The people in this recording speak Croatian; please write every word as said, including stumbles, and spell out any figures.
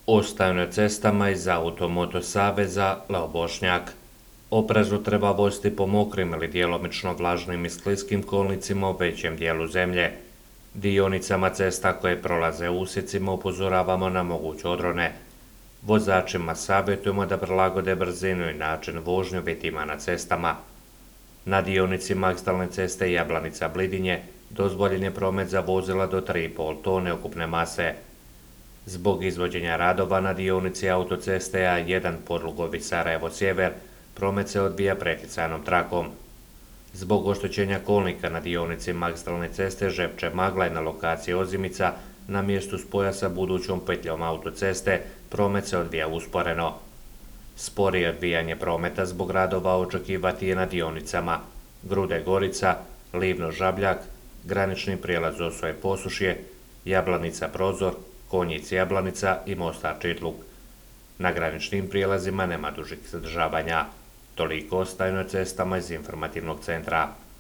Ostaju na cestama iz Automoto saveza Leo Bošnjak. Oprezno treba voziti po mokrim ili djelomično vlažnim i skliskim kolnicima u većem dijelu zemlje. Dionicama cesta koje prolaze usjecima upozoravamo na moguće odrone. Vozačima savjetujemo da prilagode brzinu i način vožnje uvjetima na cestama. Na dionici magistralne ceste Jablanica-Blidinje dozvoljen je promet za vozila do tri i pol tone ukupne mase. Zbog izvođenja radova na dionici autoceste A jedan Podlugovi Sarajevo-Sjever promet se odvija preticajnom trakom. Zbog oštećenja kolnika na dionici magistralne ceste Žepče-Maglaj na lokaciji Ozimica na mjestu spoja sa budućom petljom autoceste promet se odvija usporeno. Sporije odvijanje prometa zbog radova očekivati je na dionicama Grude-Gorica, Livno-Žabljak, granični prijelaz Osoje-Posušje, Jablanica-Prozor, Konjic-Jablanica i Mostar-Čitluk. Na graničnim prijelazima nema dužih zadržavanja. Toliko ostaju na cestama iz informativnog centra.